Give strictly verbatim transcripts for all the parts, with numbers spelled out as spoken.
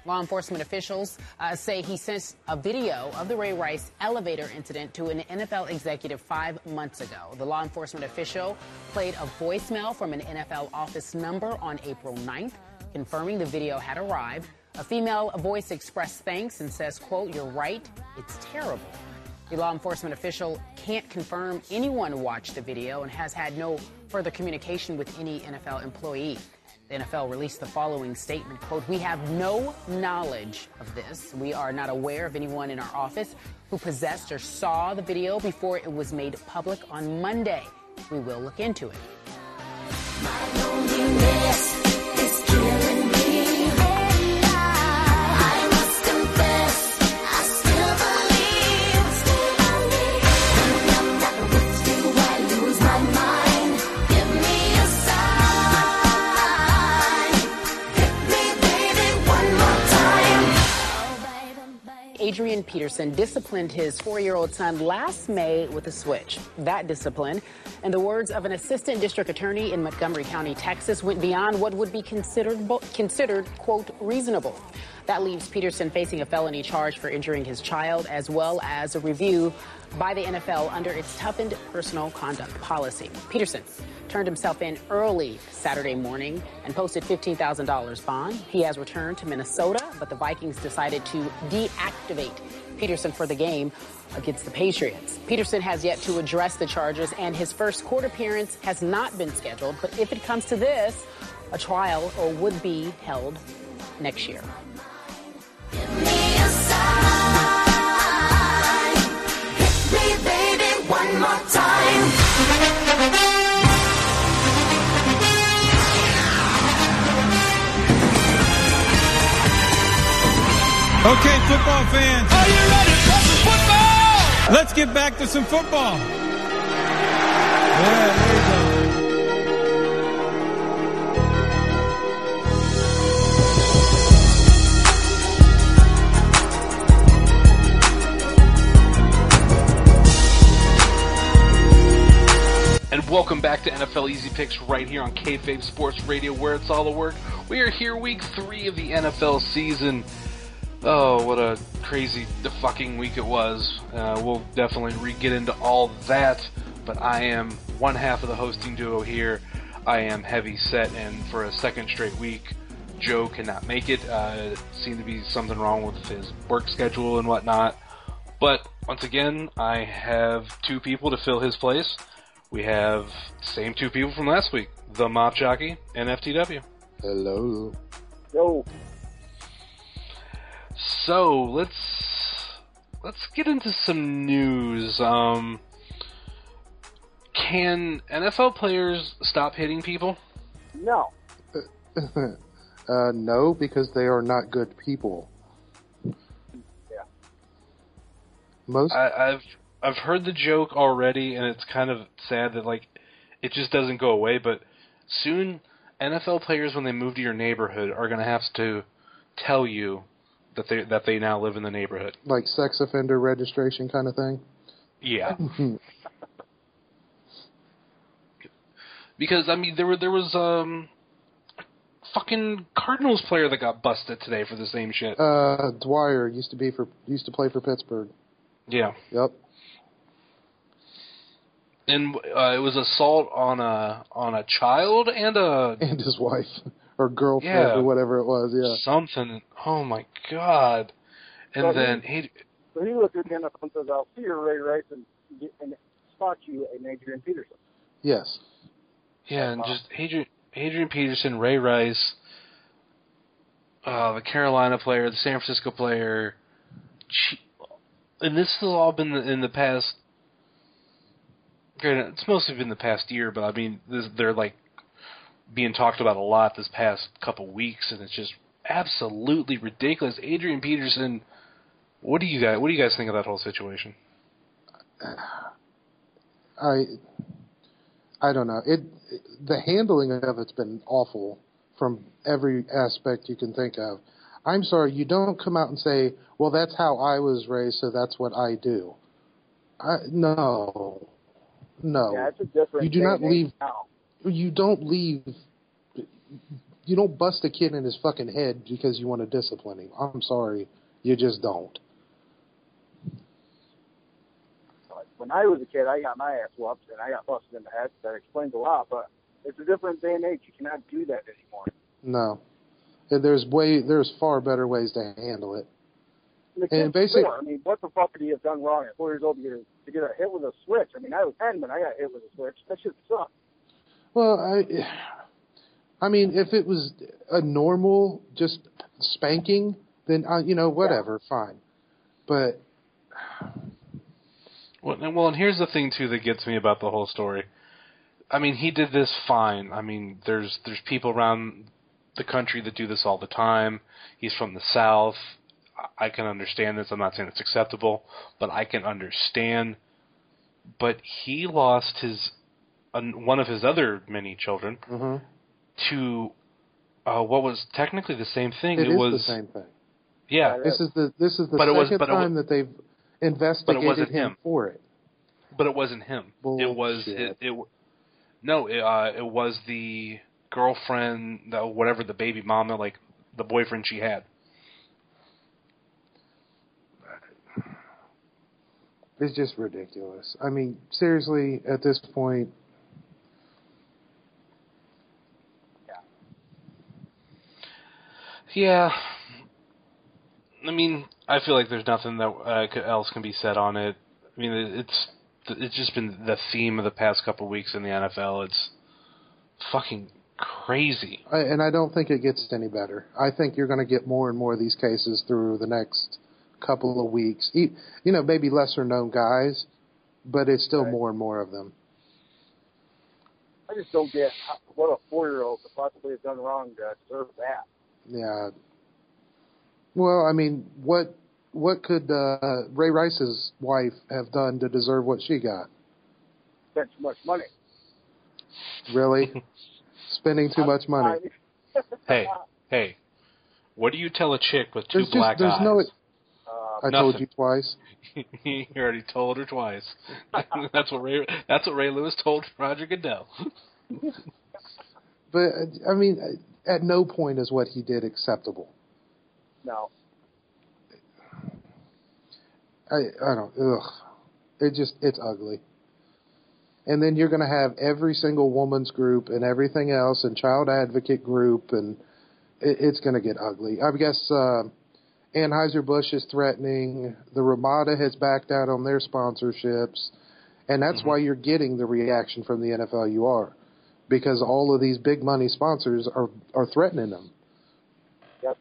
Law enforcement officials uh, say he sent a video of the Ray Rice elevator incident to an N F L executive five months ago. The law enforcement official played a voicemail from an N F L office number on April ninth, confirming the video had arrived. A female voice expressed thanks and says, quote, "You're right, it's terrible." The law enforcement official can't confirm anyone watched the video and has had no further communication with any N F L employee. The N F L released the following statement, quote, "We have no knowledge of this. We are not aware of anyone in our office who possessed or saw the video before it was made public on Monday. We will look into it." My loneliness is killing me. I must confess, I still believe, still believe. When I'm not with you, I lose my mind. Give me a sign. Hit me, baby, one more time. Oh, baby, baby. Adrian Peterson disciplined his four-year-old son last May with a switch. That discipline, in the words of an assistant district attorney in Montgomery County, Texas, went beyond what would be considered, considered, quote, reasonable. That leaves Peterson facing a felony charge for injuring his child, as well as a review by the N F L under its toughened personal conduct policy. Peterson turned himself in early Saturday morning and posted fifteen thousand dollars bond. He has returned to Minnesota, but the Vikings decided to deactivate Peterson for the game against the Patriots. Peterson has yet to address the charges, and his first court appearance has not been scheduled. But if it comes to this, a trial or would be held next year. Give me a sign. Hit me, baby, one more time. Okay, football fans. Are you ready for some football? Let's get back to some football. Yeah, there you go. And welcome back to N F L Easy Picks right here on Kayfabe Sports Radio, where it's all the work. We are here week three of the N F L season. Oh, what a crazy fucking week it was. Uh, we'll definitely re- get into all that, but I am one half of the hosting duo here. I am heavy set, and for a second straight week, Joe cannot make it. Uh, seemed to be something wrong with his work schedule and whatnot. But once again, I have two people to fill his place. We have the same two people from last week, the Mop Jockey and F T W. Hello. Yo. So let's let's get into some news. Um, can N F L players stop hitting people? No. uh, no, because they are not good people. Yeah. Most. I, I've I've heard the joke already, and it's kind of sad that like it just doesn't go away. But soon, N F L players, when they move to your neighborhood, are going to have to tell you that they that they now live in the neighborhood. Like sex offender registration kind of thing? Yeah. Because I mean there were there was um fucking Cardinals player that got busted today for the same shit. Uh Dwyer used to be for used to play for Pittsburgh. Yeah. Yep. And uh, it was assault on a on a child and a and his wife. Or girlfriend, yeah, or whatever it was, yeah. Something. Oh, my God. And so then... He, he, so he looked at the N F L and says, I'll see your Ray Rice and, and spot you an Adrian Peterson. Yes. Yeah, and just Adrian, Adrian Peterson, Ray Rice, uh, the Carolina player, the San Francisco player, and this has all been in the past... Granted, it's mostly been the past year, but I mean, this, they're like being talked about a lot this past couple weeks, and it's just absolutely ridiculous. Adrian Peterson, what do you guys what do you guys think of that whole situation? I I don't know. It, it the handling of it's been awful from every aspect you can think of. I'm sorry, you don't come out and say, "Well, that's how I was raised, so that's what I do." I, no, no. Yeah, it's a different you do not leave. now. You don't leave you don't bust a kid in his fucking head because you want to discipline him. I'm sorry, you just don't. When I was a kid, I got my ass whooped and I got busted in the head. That explains a lot, but it's a different day and age. You cannot do that anymore. No, and there's way there's far better ways to handle it. And, the And kid's basic- four. I mean, what the fuck could he have done wrong at four years old to get a, to get a hit with a switch? I mean, I was ten when I got hit with a switch. That shit sucked. Well, I, I mean, if it was a normal just spanking, then uh, you know whatever, fine. But Well, and, well, and here's the thing too that gets me about the whole story. I mean, he did this fine. I mean, there's there's people around the country that do this all the time. He's from the South. I can understand this. I'm not saying it's acceptable, but I can understand. But he lost his uh, one of his other many children mhm. to uh, what was technically the same thing. it it is was the same thing. Yeah, This is the this is the But it was- second but it time wa- that they've investigated wasn't him, him. for it. but it wasn't him. It was Bullshit. it. it no, it, uh, it was the girlfriend, the, whatever the baby mama, like the boyfriend she had. It's just ridiculous. I mean, seriously, at this point, Yeah. I mean, I feel like there's nothing that uh, c- else can be said on it. I mean, it- it's it's just been the theme of the past couple weeks in the N F L. It's fucking crazy. I, and I don't think it gets any better. I think you're going to get more and more of these cases through the next couple of weeks. E- You know, maybe lesser known guys, but it's still Right. more and more of them. I just don't get how, what a four-year-old could possibly have done wrong to deserve that. Yeah. Well, I mean, what what could uh, Ray Rice's wife have done to deserve what she got? Spent too much money. Really? Spending too much money. I- Hey, hey, what do you tell a chick with two There's just black there's eyes? no. uh, I told nothing. you twice. You already told her twice. that's what Ray. That's what Ray Lewis told Roger Goodell. But uh, I mean, uh, at no point is what he did acceptable. no. I I don't. Ugh. It just it's ugly. And then you're going to have every single woman's group and everything else, and child advocate group, and it, it's going to get ugly. I guess uh, Anheuser-Busch is threatening. The Ramada has backed out on their sponsorships, and that's Mhm. why you're getting the reaction from the N F L you are, because all of these big money sponsors are are threatening them. Yep.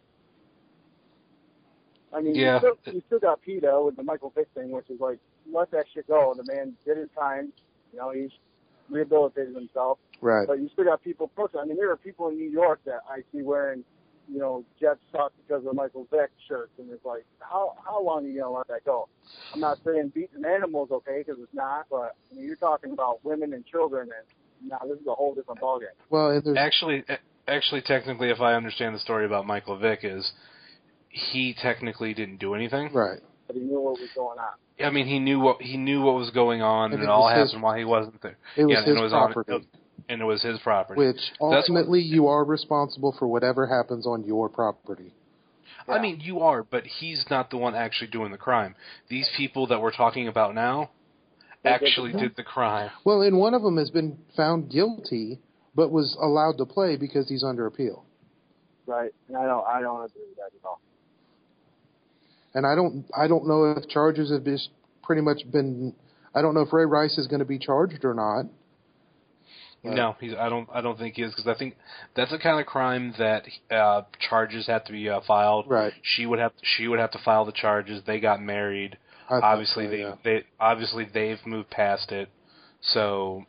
I mean, Yeah. you, still, you still got PETA with the Michael Vick thing, which is like, let that shit go. The man did his time. You know, he's rehabilitated himself. Right. But you still got people protesting. I mean, there are people in New York that I see wearing, you know, Jets suck because of Michael Vick shirts, and it's like, how how long are you gonna let that go? I'm not saying beating animals okay, because it's not, but I mean, you're talking about women and children, and now this is a whole different ballgame. Well, and there's Actually, actually, technically, if I understand the story about Michael Vick, is he technically didn't do anything. right. But he knew what was going on. I mean, he knew what he knew what was going on, And and it it all was his- happened while he wasn't there. It was yeah, and his it was property. on, and it was his property. Which That's what- ultimately you are responsible for whatever happens on your property. I mean, you are, but he's not the one actually doing the crime. These people that we're talking about now actually did the crime. Well, and one of them has been found guilty, but was allowed to play because he's under appeal. Right. And I don't I don't agree with that at all. And I don't, I don't know if charges have just pretty much been. I don't know if Ray Rice is going to be charged or not. Right. No, he's. I don't. I don't think he is because I think that's the kind of crime that uh, charges have to be uh, filed. Right. She would have. She would have to file the charges. They got married. I thought Obviously, so, they, yeah. they. Obviously, they've moved past it. So.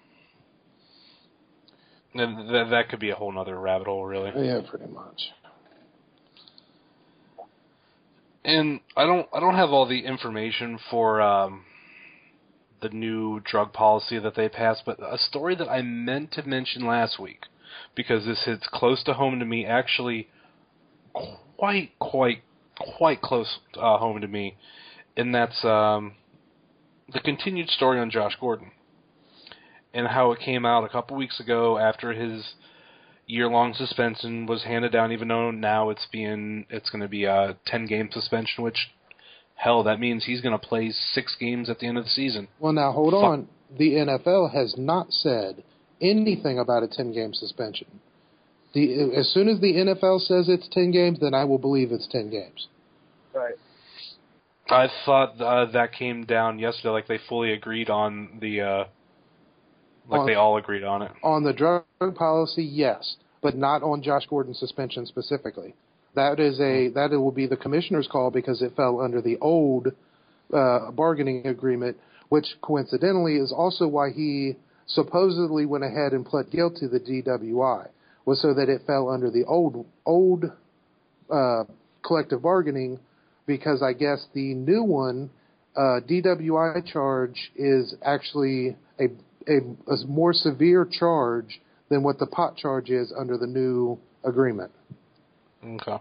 Then that, that could be a whole nother rabbit hole, really. Yeah, pretty much. And I don't I don't have all the information for um, the new drug policy that they passed, but a story that I meant to mention last week, because this hits close to home to me, actually quite, quite, quite close uh, home to me, and that's um, the continued story on Josh Gordon and how it came out a couple weeks ago after his year-long suspension was handed down, even though now it's being it's going to be a ten-game suspension, which, hell, that means he's going to play six games at the end of the season. Well, now, hold Fuck. on. The N F L has not said anything about a ten-game suspension. The, as soon as the N F L says it's ten games, then I will believe it's ten games. Right. I thought uh, that came down yesterday, like they fully agreed on the, uh, like on, they all agreed on it. On the drug policy, yes, but not on Josh Gordon's suspension specifically. That is a that it will be the commissioner's call because it fell under the old uh, bargaining agreement, which coincidentally is also why he supposedly went ahead and pled guilty to the D W I, was so that it fell under the old old uh, collective bargaining. Because I guess the new one, uh, D W I charge, is actually a, a, a more severe charge than what the pot charge is under the new agreement. Okay.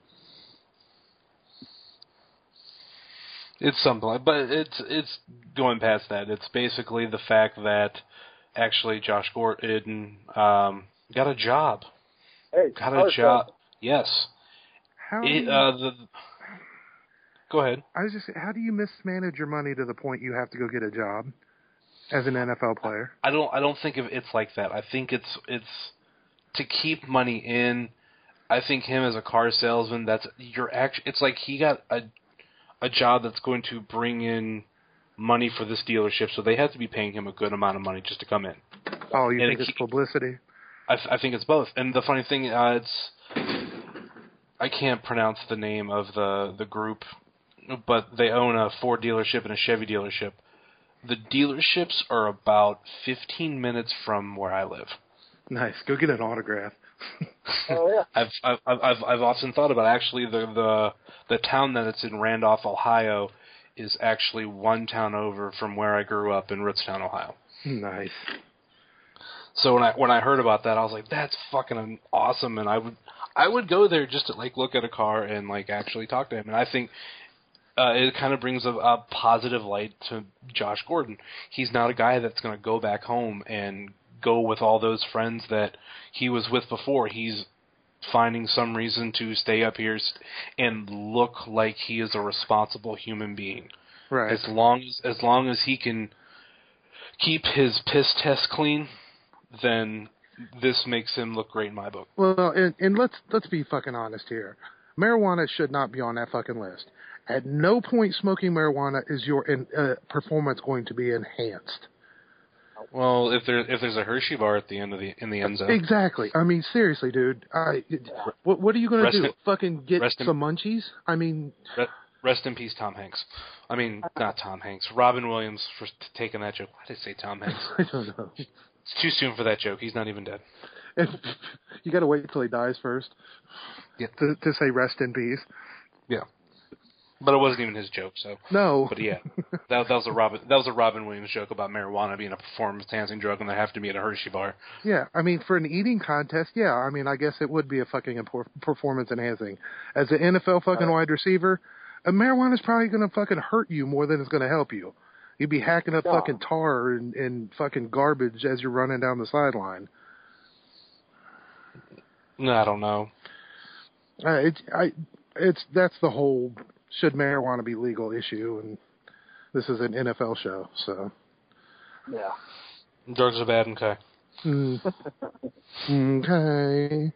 It's something like, but it's it's going past that. It's basically the fact that actually Josh Gordon um, got a job. Hey, got a job. Yes. How it, uh, the Go ahead. I was just, how do you mismanage your money to the point you have to go get a job as an N F L player? I don't. I don't think of it's like that. I think it's it's to keep money in. I think him as a car salesman. That's your act. It's like he got a a job that's going to bring in money for this dealership, so they have to be paying him a good amount of money just to come in. Oh, you and think it, it's publicity? I, I think it's both. And the funny thing, uh, it's I can't pronounce the name of the the group. But they own a Ford dealership and a Chevy dealership. The dealerships are about fifteen minutes from where I live. Nice. Go get an autograph. Oh yeah. I've I've I've I've often thought about actually the the the town that it's in, Randolph, Ohio, is actually one town over from where I grew up in Rootstown, Ohio. Nice. So when I when I heard about that, I was like, that's fucking awesome, and I would I would go there just to like look at a car and like actually talk to him, and I think. Uh, it kind of brings a, a positive light to Josh Gordon. He's not a guy that's going to go back home and go with all those friends that he was with before. He's finding some reason to stay up here and look like he is a responsible human being. Right. As long as as long as he can keep his piss test clean, then this makes him look great in my book. Well, and, and let's let's be fucking honest here. Marijuana should not be on that fucking list. At no point smoking marijuana is your uh, performance going to be enhanced. Well, if there if there's a Hershey bar at the end of the in the end zone, exactly. I mean, seriously, dude. I, what what are you going to do? In, fucking get in, some munchies? I mean, rest in peace, Tom Hanks. I mean, not Tom Hanks. Robin Williams for taking that joke. Why did I say Tom Hanks? I don't know. It's too soon for that joke. He's not even dead. You got to wait until he dies first. Yeah. To, to say rest in peace. Yeah. But it wasn't even his joke, so no. But yeah, that, that was a Robin that was a Robin Williams joke about marijuana being a performance-enhancing drug, and they have to be at a Hershey bar. Yeah, I mean, for an eating contest, yeah, I mean, I guess it would be a fucking performance-enhancing. As an N F L fucking wide receiver, a marijuana is probably going to fucking hurt you more than it's going to help you. You'd be hacking up yeah. fucking tar and, and fucking garbage as you're running down the sideline. No, I don't know. Uh, it's I, it's that's the whole. Should marijuana be legal issue, and this is an N F L show, so. Yeah. Drugs are bad, okay. Mm. Okay.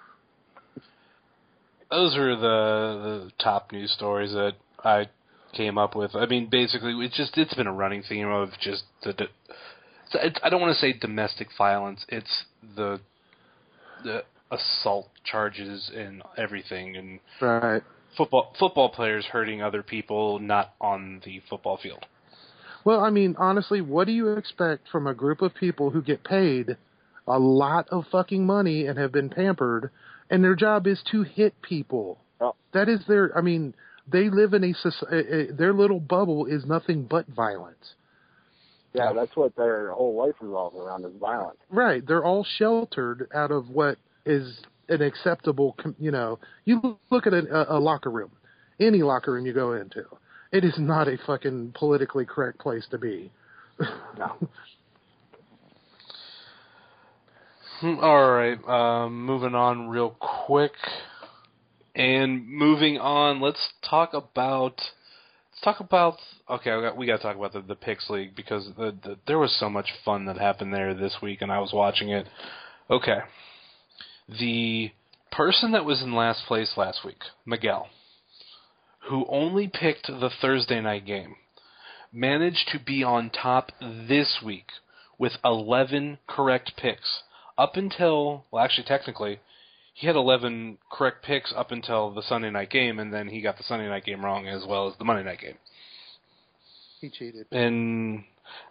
Those are the, the top news stories that I came up with. I mean, basically, it's just, it's been a running theme of just the, the it's, I don't want to say domestic violence, it's the, the assault charges and everything, and. Right. Football football players hurting other people, not on the football field. Well, I mean, honestly, what do you expect from a group of people who get paid a lot of fucking money and have been pampered, and their job is to hit people? Oh. That is their, I mean, they live in a, a, their little bubble is nothing but violence. Yeah, that's what their whole life revolves around is violence. Right. They're all sheltered out of what is an acceptable, you know, you look at a, a locker room, any locker room you go into, it is not a fucking politically correct place to be. No. All right, um, moving on real quick. And moving on, let's talk about... Let's talk about... Okay, we got, we got to talk about the, the Picks League, because the, the, there was so much fun that happened there this week, and I was watching it. Okay. The person that was in last place last week, Miguel, who only picked the Thursday night game, managed to be on top this week with eleven correct picks. Up until, well, actually, technically, he had eleven correct picks up until the Sunday night game, and then he got the Sunday night game wrong as well as the Monday night game. He cheated. And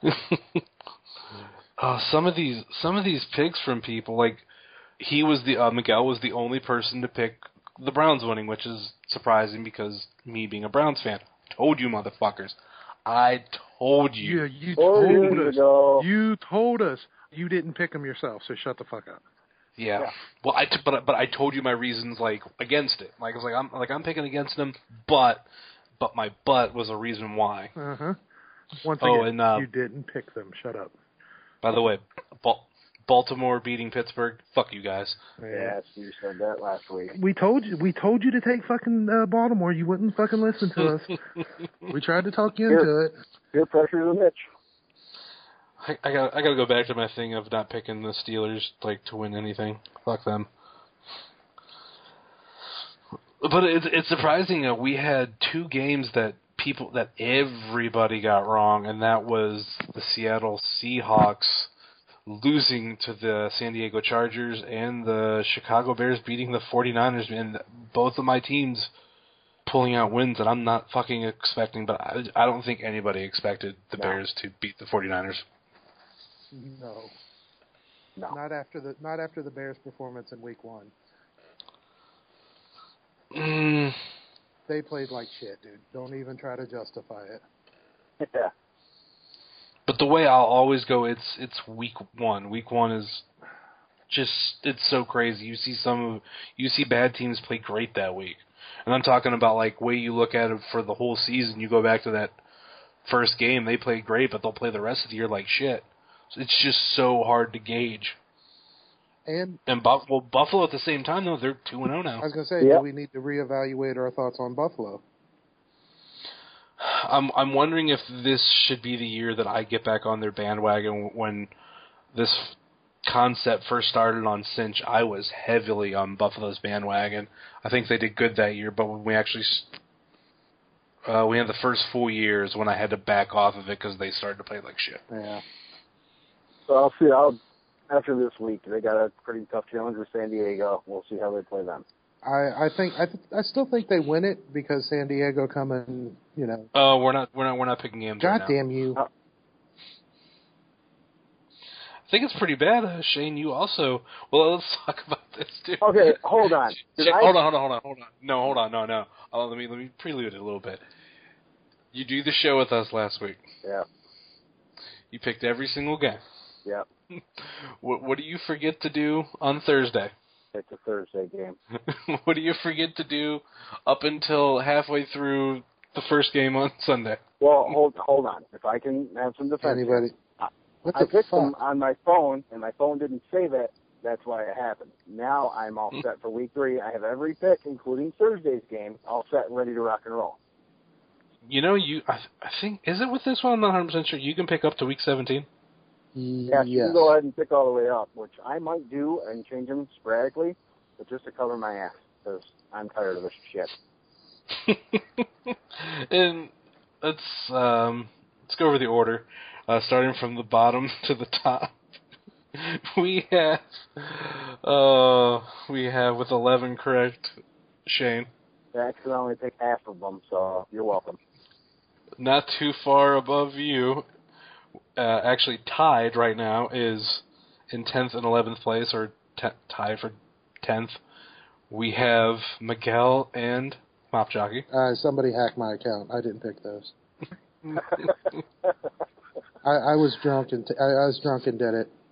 uh, some of these, some of these picks from people, like he was the uh, Miguel was the only person to pick the Browns winning, which is surprising because me being a Browns fan, told you motherfuckers, I told you. Yeah, you Four told years us. ago. You told us. You didn't pick them yourself, so shut the fuck up. Yeah. Yeah. Well, I t- but but I told you my reasons like against it. Like I was like I'm like I'm picking against them, but but my but was a reason why. Uh huh. Once Oh, again, and, uh, you didn't pick them. Shut up. By the way, Bal- Baltimore beating Pittsburgh. Fuck you guys. Yes, you said that last week. We told you. We told you to take fucking uh, Baltimore. You wouldn't fucking listen to us. We tried to talk you into Here. it. Peer pressure to Mitch. I, I got I got to go back to my thing of not picking the Steelers like to win anything. Fuck them. But it's it's surprising that we had two games that people that everybody got wrong, and that was the Seattle Seahawks losing to the San Diego Chargers and the Chicago Bears beating the 49ers, and both of my teams pulling out wins that I'm not fucking expecting, but I, I don't think anybody expected the No. Bears to beat the 49ers. No. No. Not after the not after the Bears' performance in Week One. Mm, They played like shit, dude. Don't even try to justify it. Yeah. but the way I'll always go, it's it's week one. Week one is just it's so crazy. You see some of you see bad teams play great that week, and I'm talking about like way you look at it for the whole season. You go back to that first game, they played great, but they'll play the rest of the year like shit. So it's just so hard to gauge. And And Buffalo, Buffalo at the same time though, they're two and zero now. I was going to say, Yep. do we need to reevaluate our thoughts on Buffalo? I'm I'm wondering if this should be the year that I get back on their bandwagon. When this concept first started on Cinch, I was heavily on Buffalo's bandwagon. I think they did good that year, but when we actually uh, we had the first full years when I had to back off of it because they started to play like shit. Yeah. So I'll see. I'll after this week, they got a pretty tough challenge with San Diego. We'll see how they play them. I, I think I, th- I still think they win it because San Diego coming, you know. Oh, we're not we're not we're not picking games. right God now. damn you! Uh, I think it's pretty bad, uh, Shane. You also well. Let's talk about this too. Okay, hold on. Did Shane, I- hold on, hold on, hold on, hold on. No, hold on, no, no. Uh, let me let me prelude it a little bit. You do the show with us last week. Yeah. You picked every single game. Yeah. What what do you forget to do on Thursday? It's a Thursday game. What do you forget to do up until halfway through the first game on Sunday? Well, hold hold on. If I can have some defense. here. Anybody? What I the picked fuck? them on my phone, and my phone didn't save it. That's why it happened. Now I'm all set for week three. I have every pick, including Thursday's game, all set and ready to rock and roll. You know, you I, I think is it with this one? I'm not one hundred percent sure. You can pick up to week seventeen. Yeah, you yes. can go ahead and pick all the way up, which I might do and change them sporadically, but just to cover my ass, because I'm tired of this shit. And let's um, let's go over the order, uh, starting from the bottom to the top. We have uh, we have with eleven correct, Shane. I accidentally picked half of them, so you're welcome. Not too far above you. Uh, actually tied right now is in tenth and eleventh place, or t- tied for tenth. We have Miguel and Mop Jockey. Uh, somebody hacked my account. I didn't pick those. I, I was drunk and t- I, I was drunk and did it.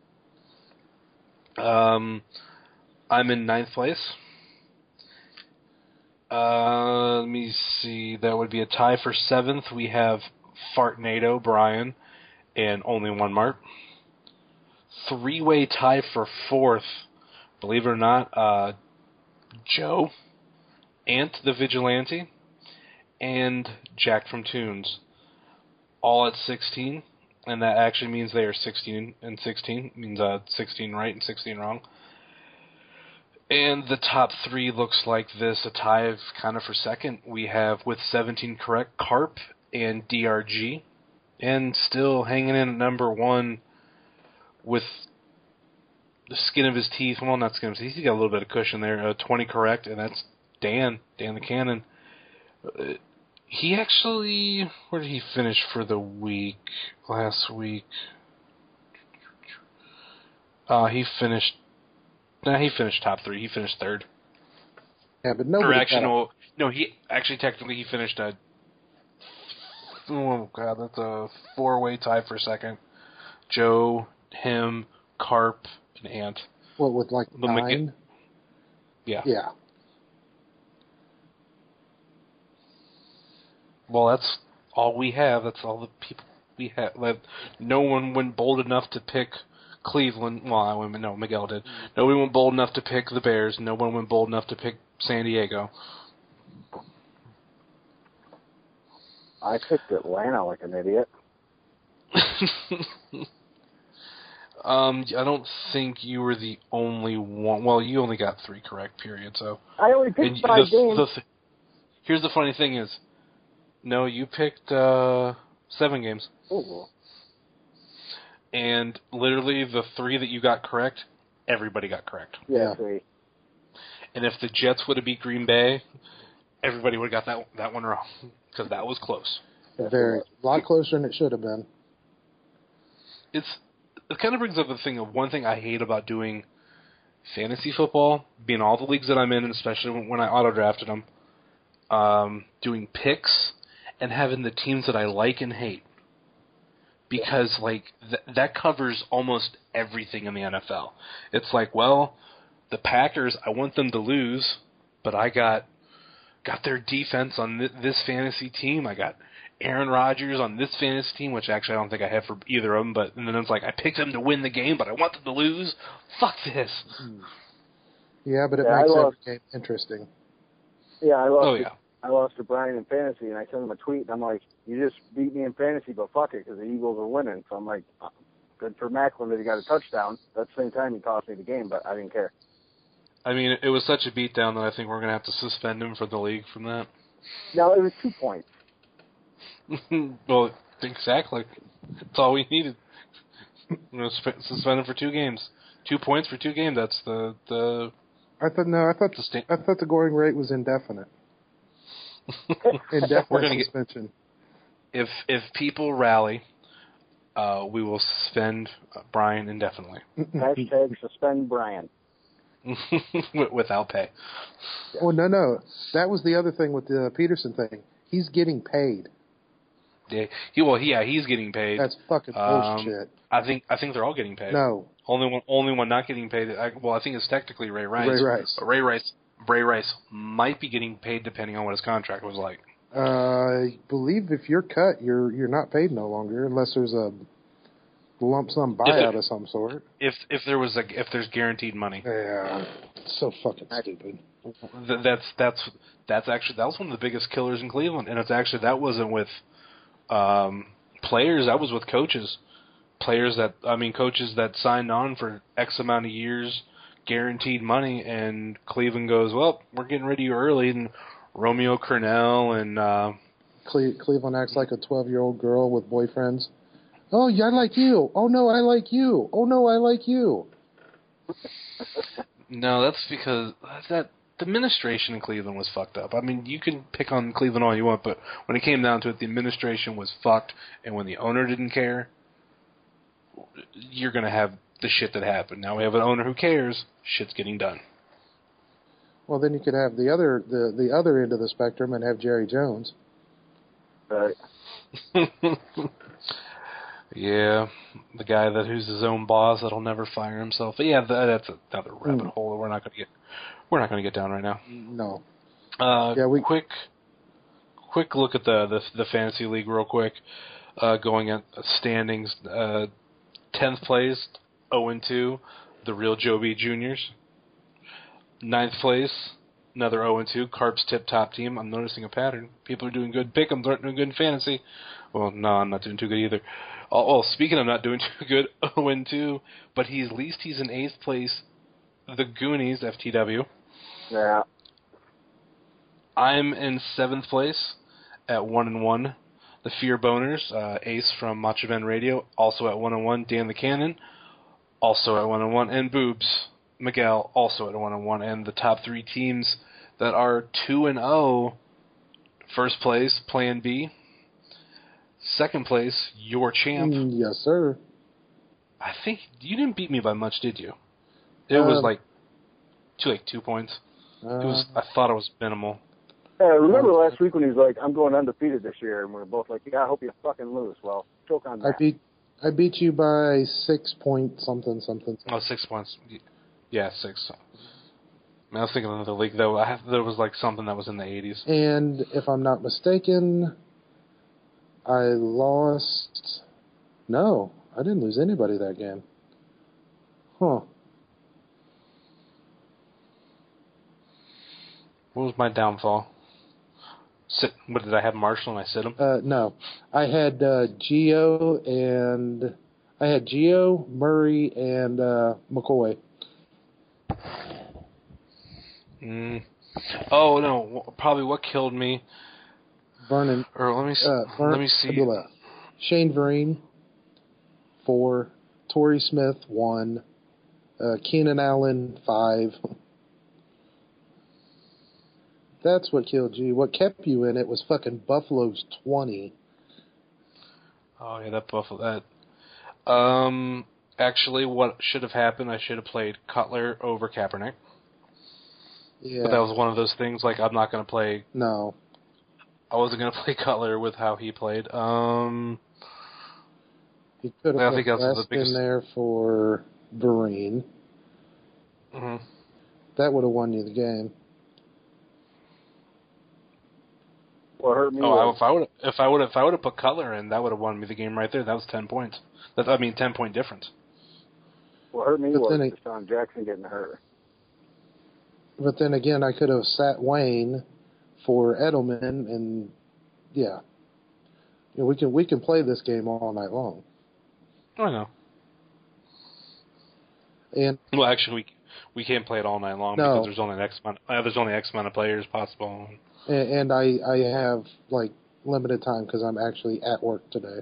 Um, I'm in ninth place. Uh, let me see. That would be a tie for seventh. We have Fartnado, Brian, and only one Mart. three-way tie for fourth, believe it or not, uh, Joe, Ant the Vigilante, and Jack from Toons, all at sixteen, and that actually means they are sixteen and sixteen, it means uh, sixteen right and sixteen wrong. And the top three looks like this, a tie of kind of for second. We have, with seventeen correct, Carp and D R G, and still hanging in at number one with the skin of his teeth. Well, not skin of his teeth, he's got a little bit of cushion there, uh, twenty correct, and that's Dan, Dan the Cannon. Uh, he actually, where did he finish for the week, last week? Uh, he finished, nah, he finished top three, he finished third. Yeah, but Or nobody actually, got no, no, he, actually, technically, he finished a, oh god, that's a four-way tie for second. Joe, him, Carp, and Ant. what with like The McG- nine? Yeah. Yeah. Well, that's all we have. That's all the people we have. Like, no one went bold enough to pick Cleveland. Well, I went, no, Miguel did. Nobody went bold enough to pick the Bears. No one went bold enough to pick San Diego. I picked Atlanta like an idiot. um, I don't think you were the only one. Well, you only got three correct, period. So I only picked and five the, games. the, here's the funny thing is, no, you picked uh, seven games. Ooh. And literally the three that you got correct, everybody got correct. Yeah, Yeah. three. And if the Jets would have beat Green Bay, everybody would have got that that one wrong because that was close. Very, a lot closer than it should have been. It's it kind of brings up the thing of one thing I hate about doing fantasy football, being all the leagues that I'm in, and especially when, when I auto drafted them, um, doing picks and having the teams that I like and hate. Because, like, th- that covers almost everything in the N F L. It's like, well, the Packers, I want them to lose, but I got got their defense on th- this fantasy team. I got Aaron Rodgers on this fantasy team, which actually I don't think I have for either of them, but and then it's like, I picked them to win the game, but I want them to lose. Fuck this. Yeah, but it Yeah, I makes lost- every game interesting. Yeah, I lost. Oh, to- yeah. I lost to Brian in fantasy, and I sent him a tweet, and I'm like, "You just beat me in fantasy, but fuck it, because the Eagles are winning." So I'm like, uh, "Good for Macklin that he got a touchdown." At the same time, he cost me the game, but I didn't care. I mean, it was such a beatdown that I think we're going to have to suspend him for the league from that. No, it was two points. Well, exactly. That's all we needed. We're going to sp- suspend him for two games. Two points for two games. That's the... the I thought no, I thought The sta- I thought the going rate was indefinite. Indefinite We're gonna get- suspension. if if people rally, uh, we will suspend uh, Brian indefinitely. Hashtag suspend Brian. Wi- Without pay. Oh no, no, that was the other thing with the Peterson thing. He's getting paid. Yeah, he, well, yeah, he's getting paid. That's fucking Um, bullshit. I think I think they're all getting paid. No, Only one, only one not getting paid. I, well, I think it's technically Ray Rice. Ray Rice. But Ray Rice, Ray Rice might be getting paid depending on what his contract was like. uh, I believe if you're cut, you're you're not paid no longer unless there's a lump sum buyout it- of some sort. If if there was a if there's guaranteed money, Yeah, so fucking stupid. Th- that's that's that's actually that was one of the biggest killers in Cleveland, and it's actually that wasn't with um, players, that was with coaches. Players that, I mean, coaches that signed on for X amount of years, guaranteed money, and Cleveland goes, well, we're getting rid of you early, and Romeo Crennel and... Uh, Cle- Cleveland acts like a twelve-year-old girl with boyfriends. Oh, yeah, I like you. Oh, no, I like you. Oh, no, I like you. no, that's because that the administration in Cleveland was fucked up. I mean, you can pick on Cleveland all you want, but when it came down to it, the administration was fucked, and when the owner didn't care, you're going to have the shit that happened. Now we have an owner who cares. Shit's getting done. Well, then you could have the other the, the other end of the spectrum and have Jerry Jones. Right. Yeah, the guy that who's his own boss that'll never fire himself. But yeah, that, that's another rabbit Mm. hole that we're not going to get. We're not going to get down right now. No. Uh, Yeah, we- quick, quick look at the the, the fantasy league real quick. Uh, going at standings, uh, tenth place oh and two, the real Joe B. Juniors. Ninth place, another oh and two, Carp's tip-top team. I'm noticing a pattern. People are doing good. Pick'ems aren't doing good in fantasy. Well, no, I'm not doing too good either. Oh, oh speaking of not doing too good, oh and two, but he's at least he's in eighth place. The Goonies, F T W. Yeah. I'm in seventh place at one and one. The Fear Boners, uh, Ace from Macho Man Radio, also at one and one. Dan the Cannon, also at one and one, and Boobs Miguel, also at one and one. And the top three teams that are two and zero. First place, Plan B. Second place, Your Champ. Mm, yes, sir. I think you didn't beat me by much, did you? It was Um, like two, like two points. Uh, It was. I thought it was minimal. Yeah, remember last week when he was like, I'm going undefeated this year, and we were both like, yeah, I hope you fucking lose. Well, choke on I that. beat I beat you by six point something something. Oh, six points. Yeah, six. I, mean, I was thinking of another league though. I have, there was like something that was in the eighties. And if I'm not mistaken, I lost. No, I didn't lose anybody that game. Huh. What was my downfall? Sit. What did I have? Marshall and I sit him. Uh, no, I had uh, Gio and I had Gio, Murray, and uh, McCoy. Mm. Oh no! Probably what killed me. Vernon. Or let me s Uh, Vern, let me see. blah, blah. Shane Vereen, four. Torrey Smith, one. Uh, Keenan Allen, five. That's what killed you. What kept you in it was fucking Buffalo's twenty. Oh yeah, that Buffalo. That. Um. Actually, what should have happened? I should have played Cutler over Kaepernick. Yeah. But that was one of those things. Like I'm not going to play. No. I wasn't going to play Cutler with how he played. Um. He could I have think put that's the West biggest- in there for Vereen. mhm. That would have won you the game. What hurt me Oh, was, I, if I would if I would if I would have put Cutler in, that would have won me the game right there. That was ten points. That I mean, ten point difference. what hurt me But was then it- Deshaun Jackson getting hurt. But then again, I could have sat Wayne for Edelman, and yeah, you know, we can we can play this game all night long. I know. And Well, actually, we we can't play it all night long No. because there's only an X amount. Uh, there's only X amount of players possible. and, and I I have like limited time because I'm actually at work today.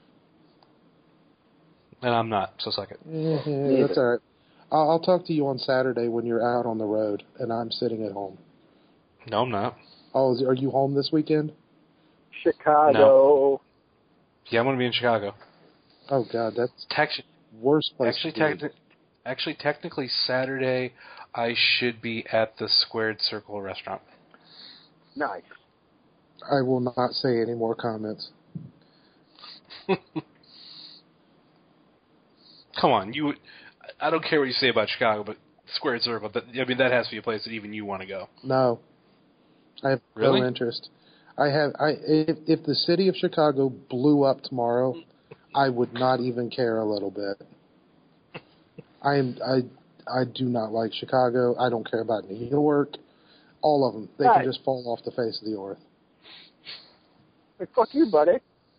And I'm not, so suck it. Yeah, that's all right. I'll, I'll talk to you on Saturday when you're out on the road and I'm sitting at home. No, I'm not. Oh, is, are you home this weekend? Chicago. Yeah, I'm going to be in Chicago. Oh God, that's Tex- worst place. actually, to be. techni- actually, technically, Saturday, I should be at the Squared Circle restaurant. Nice. I will not say any more comments. Come on, you. I don't care what you say about Chicago, but Squared Circle. That, I mean, that has to be a place that even you want to go. No, I have Really? no interest. I have. I if if the city of Chicago blew up tomorrow, I would not even care a little bit. I am. I I do not like Chicago. I don't care about New York. All of them. They Right. can just fall off the face of the earth. Hey, fuck you, buddy.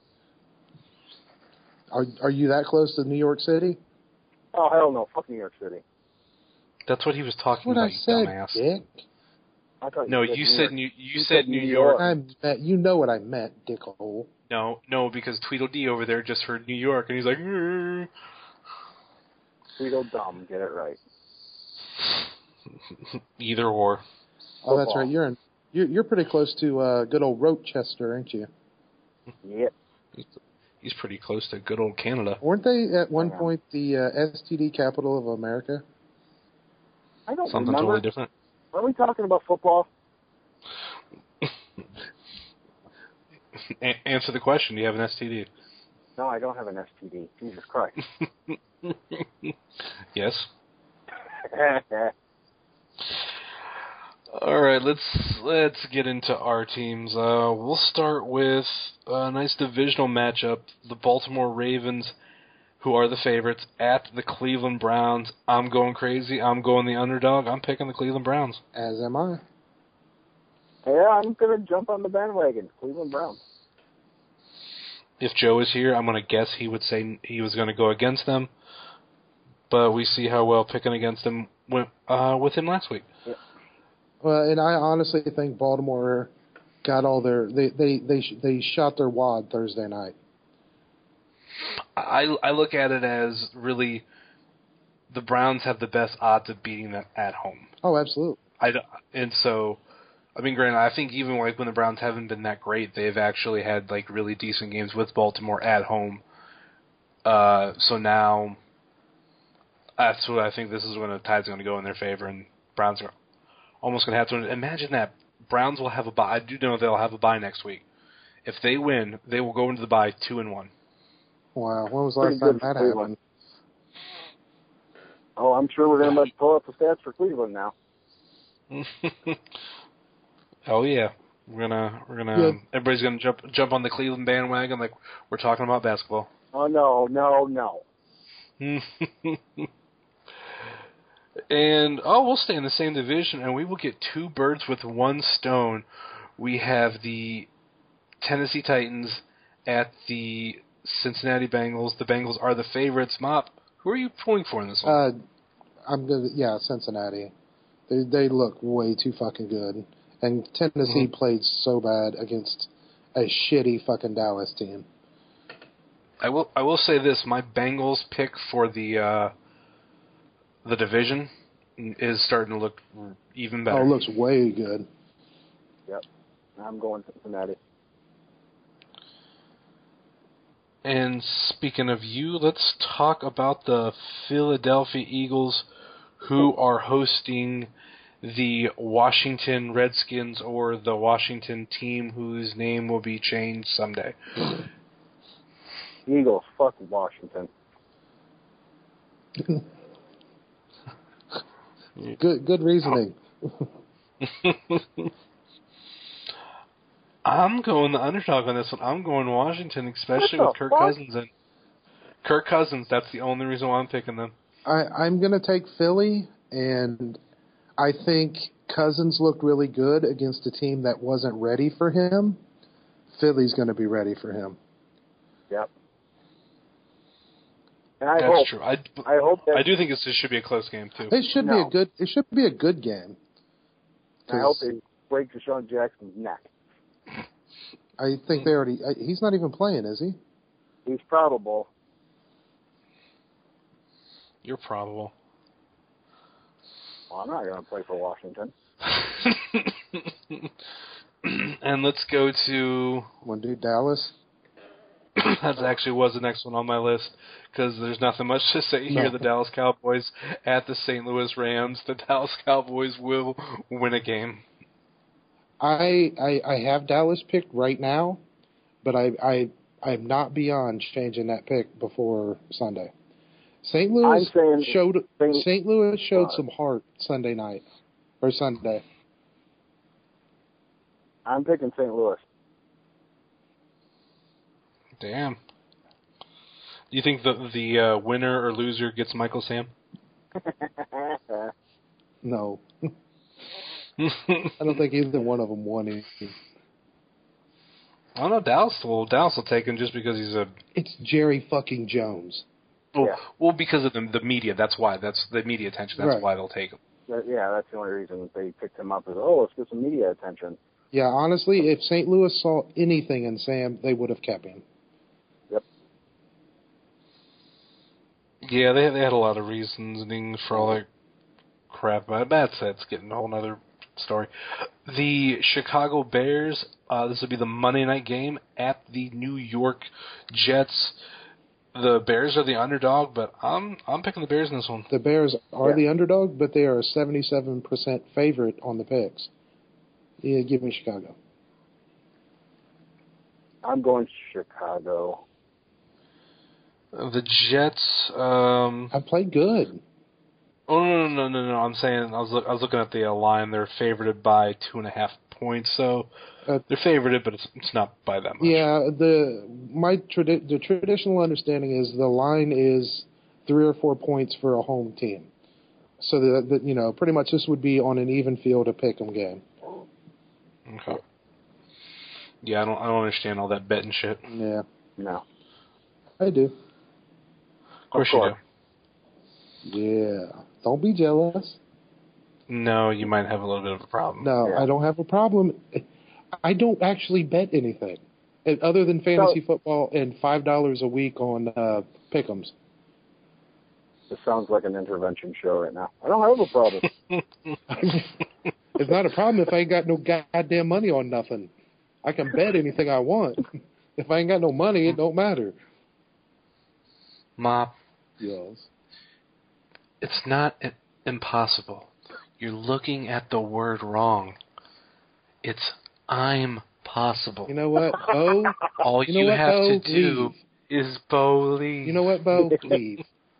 Are Are you that close to New York City? Oh, hell no. Fuck New York City. That's what he was talking What about, I you said, dumbass. Dick. I thought No, you you New said York. New. You, You said said New New York. York. I meant, you know what I meant, dickhole. No, no, because Tweedledee over there just heard New York, and he's like, "Mm." Tweedle dumb. Get it right. Either or. Oh, that's Football. right. You're in. You're, you're pretty close to uh, good old Rochester, ain't you? Yep. He's pretty close to good old Canada. Weren't they at one Yeah. point the uh, S T D capital of America? I don't Something remember. totally different. Are we talking about football? A- answer the question. Do you have an S T D? No, I don't have an S T D. Jesus Christ. Yes. All right, let's let's get into our teams. Uh, we'll start with a nice divisional matchup: the Baltimore Ravens, who are the favorites, at the Cleveland Browns. I'm going crazy. I'm going the underdog. I'm picking the Cleveland Browns. As am I. Yeah, I'm going to jump on the bandwagon. Cleveland Browns. If Joe was here, I'm going to guess he would say he was going to go against them. But we see how well picking against them went uh, with him last week. Yeah. Well, and I honestly think Baltimore got all their they they they sh- they shot their wad Thursday night. I I look at it as really the Browns have the best odds of beating them at home. Oh, absolutely. I d- and so, I mean, granted, I think even like when the Browns haven't been that great, they've actually had like really decent games with Baltimore at home. Uh, so now, that's what I think. This is when the tide's going to go in their favor, and Browns are almost going to have to imagine that Browns will have a bye. I do know they'll have a bye next week. If they win, they will go into the bye two and one. Wow, when was the Pretty last time good that for Cleveland. happened? Oh, I'm sure we're going to pull up the stats for Cleveland now. Oh yeah, we're gonna we're gonna Yeah. everybody's gonna jump jump on the Cleveland bandwagon like we're talking about basketball. Oh, no, no, no. And oh, we'll stay in the same division, and we will get two birds with one stone. We have the Tennessee Titans at the Cincinnati Bengals. The Bengals are the favorites. Mop, who are you pulling for in this one? Uh, I'm gonna yeah, Cincinnati. They they look way too fucking good, and Tennessee Mhm. played so bad against a shitty fucking Dallas team. I will I will say this: my Bengals pick for the uh, the division is starting to look even better. Oh, it looks way good. Yep. I'm going Cincinnati. And speaking of you, let's talk about the Philadelphia Eagles, who are hosting the Washington Redskins, or the Washington team whose name will be changed someday. Eagles, fuck Washington. Good good reasoning. I'm going the underdog on this one. I'm going Washington, especially What with the Kirk fuck? Cousins. And Kirk Cousins, that's the only reason why I'm picking them. I, I'm going to take Philly, and I think Cousins looked really good against a team that wasn't ready for him. Philly's going to be ready for him. Yep. And I That's hope, true. I, I hope that I do think this should be a close game, too. It should be No. a good. It should be a good game. I hope they break Deshaun Jackson's neck. I think they already. I, he's not even playing, is he? He's probable. You're probable. Well, I'm not going to play for Washington. And let's go to... Want to do Dallas? that actually was the next one on my list, because there's nothing much to say here. No. The Dallas Cowboys at the Saint Louis Rams. The Dallas Cowboys will win a game. I, I I have Dallas picked right now, but I I I'm not beyond changing that pick before Sunday. Saint Louis I'm saying showed Saint- Saint Louis showed uh, some heart Sunday night or Sunday. I'm picking Saint Louis. Damn. Do you think the the uh, winner or loser gets Michael Sam? No, I don't think either one of them won anything. I don't know. Dallas will Dallas will take him just because he's a It's Jerry fucking Jones. well, Yeah. well because of the the media. That's why. That's the media attention. That's Right. why they'll take him. That- yeah, that's the only reason that they picked him up is, oh, let's get some media attention. Yeah, honestly, if Saint Louis saw anything in Sam, they would have kept him. Yep. Yeah, they they had a lot of reasoning for all that crap, but that's that's getting a whole nother story. The Chicago Bears. Uh, this will be the Monday night game at the New York Jets. The Bears are the underdog, but I'm I'm picking the Bears in this one. The Bears are Yeah. the underdog, but they are a seventy-seven percent favorite on the picks. Yeah, give me Chicago. I'm going Chicago. Uh, The Jets. Um, I played good. oh no no no no no! I'm saying I was look, I was looking at the uh, line. They're favored by two and a half points, so Uh, they're favored, but it's it's not by that much. Yeah, the my tradi- the traditional understanding is the line is three or four points for a home team. So that, that you know, pretty much this would be on an even field a pick'em game. Okay. Yeah, I don't I don't understand all that betting shit. Yeah, No. I do. Of course, Of course. you Yeah, don't be jealous. do. No, you might have a little bit of a problem. No, Yeah. I don't have a problem. I don't actually bet anything And other than fantasy So- football and five dollars a week on uh, pick'ems. This sounds like an intervention show right now. I don't have a problem. It's not a problem if I ain't got no goddamn money on nothing. I can bet anything I want. If I ain't got no money, it don't matter. Mop, Yes. it's not i- impossible. You're looking at the word wrong. It's I'm possible. You know what, Bo? All you know you what, have Bo? to do Leave. is believe. You know what, Bo? Leave.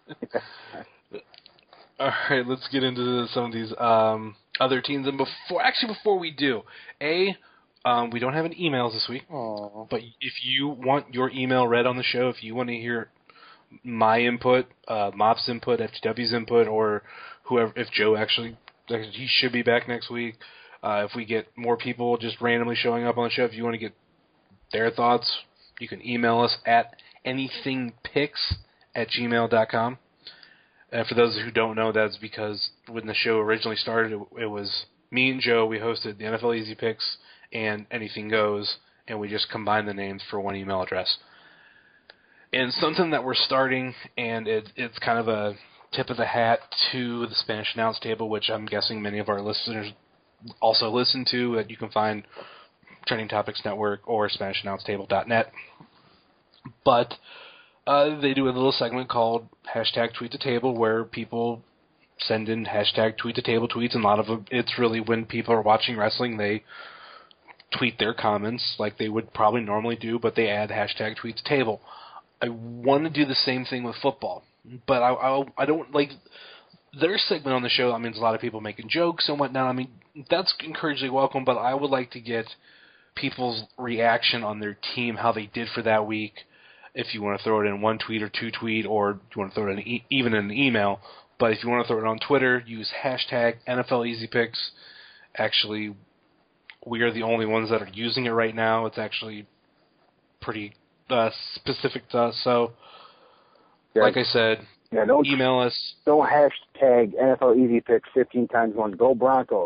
All right, let's get into some of these um, other teams. And before, actually, before we do, a um, we don't have any emails this week. Aw. But if you want your email read on the show, if you want to hear my input, uh, Mop's input, F T W's input, or whoever, if Joe actually, he should be back next week. Uh, if we get more people just randomly showing up on the show, if you want to get their thoughts, you can email us at anythingpicks at gmail dot com. And for those who don't know, that's because when the show originally started, it, it was me and Joe. We hosted the N F L Easy Picks and Anything Goes, and we just combined the names for one email address. And something that we're starting, and it, it's kind of a tip of the hat to the Spanish Announce Table, which I'm guessing many of our listeners also listen to, that you can find Trending Topics Network or Spanish Announce Table dot net. But uh, they do a little segment called hashtag Tweet the Table, where people send in hashtag Tweet the Table tweets, and a lot of them, it's really when people are watching wrestling, they tweet their comments like they would probably normally do, but they add hashtag Tweet the Table. I want to do the same thing with football, but I, I, I don't like their segment on the show. I mean, there's a lot of people making jokes and whatnot. I mean, that's encouragingly welcome, but I would like to get people's reaction on their team, how they did for that week. If you want to throw it in one tweet or two tweet, or you want to throw it in e- even in an email. But if you want to throw it on Twitter, use hashtag N F L Easy Picks. Actually, we are the only ones that are using it right now. It's actually pretty uh, specific to us. So, Yeah. like I said, Yeah, don't email us. don't hashtag N F L Easy Picks fifteen times one. Go Broncos.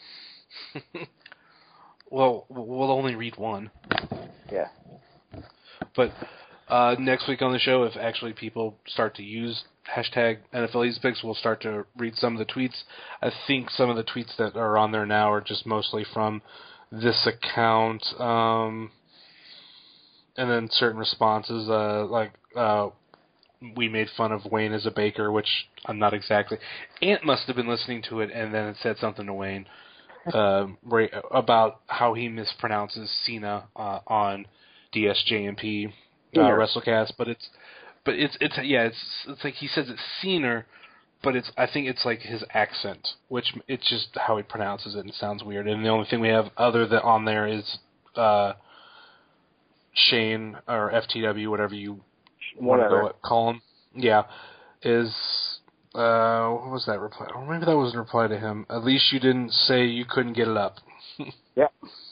Well, we'll only read one. Yeah. But uh, next week on the show, if actually people start to use hashtag N F L Easy Picks, we'll start to read some of the tweets. I think some of the tweets that are on there now are just mostly from this account. Um, and then certain responses, uh, like uh, we made fun of Wayne as a baker, which I'm not exactly. Ant must have been listening to it, and then it said something to Wayne uh, right, about how he mispronounces Cena uh, on D S J M P uh, Yeah. WrestleCast, but it's, but it's it's yeah, it's it's like he says it's Cena, but it's I think it's like his accent, which it's just how he pronounces it, and it sounds weird. And the only thing we have other than on there is uh, Shane or F T W, whatever you want to Whatever. go call him. Yeah, is uh, what was that reply? Or maybe that was a reply to him. At least you didn't say you couldn't get it up. Yep.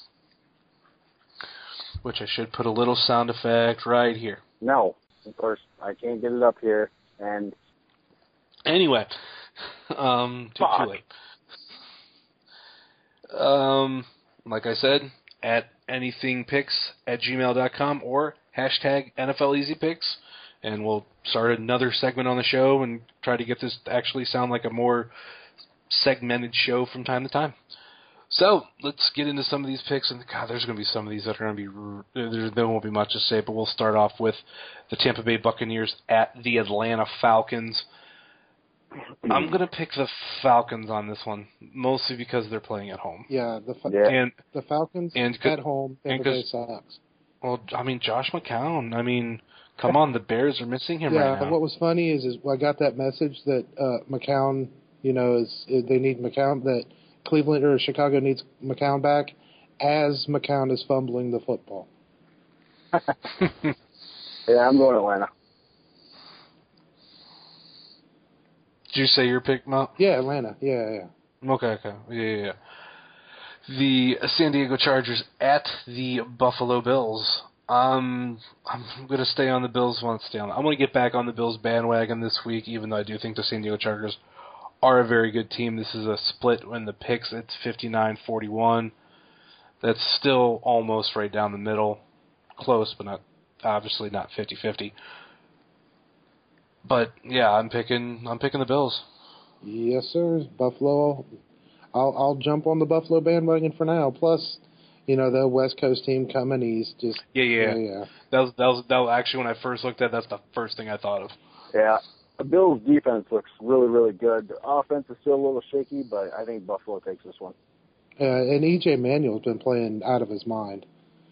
Which I should put a little sound effect right here. No. Of course, I can't get it up here. And Anyway, um, too, Fuck. too late. Um, like I said, at anythingpicks at gmail dot com or hashtag N F L Easy Picks, and we'll start another segment on the show and try to get this to actually sound like a more segmented show from time to time. So, let's get into some of these picks, and God, there's going to be some of these that are going to be, r- there, there won't be much to say, but we'll start off with the Tampa Bay Buccaneers at the Atlanta Falcons. I'm going to pick the Falcons on this one, mostly because they're playing at home. Yeah, the Fa- Yeah. And, the Falcons And at could- home, and Tampa Bay cause- sucks. well, I mean, Josh McCown, I mean, come on, the Bears are missing him Yeah, right now. what was funny is, is I got that message that uh, McCown, you know, is, is they need McCown, that Cleveland or Chicago needs McCown back, as McCown is fumbling the football. Yeah, I'm going Atlanta. Did you say your pick, Mop? Yeah, Atlanta. Yeah, yeah. Okay, okay. Yeah, yeah, yeah. The San Diego Chargers at the Buffalo Bills. Um, I'm going to stay on the Bills once down. I'm going to get back on the Bills bandwagon this week, even though I do think the San Diego Chargers are a very good team. This is a split in the picks. It's fifty-nine forty-one. That's still almost right down the middle. Close, but not obviously not fifty-fifty. But yeah, I'm picking I'm picking the Bills. Yes, sir. Buffalo. I'll I'll jump on the Buffalo bandwagon for now. Plus, you know, the West Coast team coming east. Just Yeah, yeah. yeah, yeah. That was that was that was actually when I first looked at it, that's the first thing I thought of. Yeah. The Bills' defense looks really, really good. The offense is still a little shaky, but I think Buffalo takes this one. Uh, and E J Manuel's been playing out of his mind.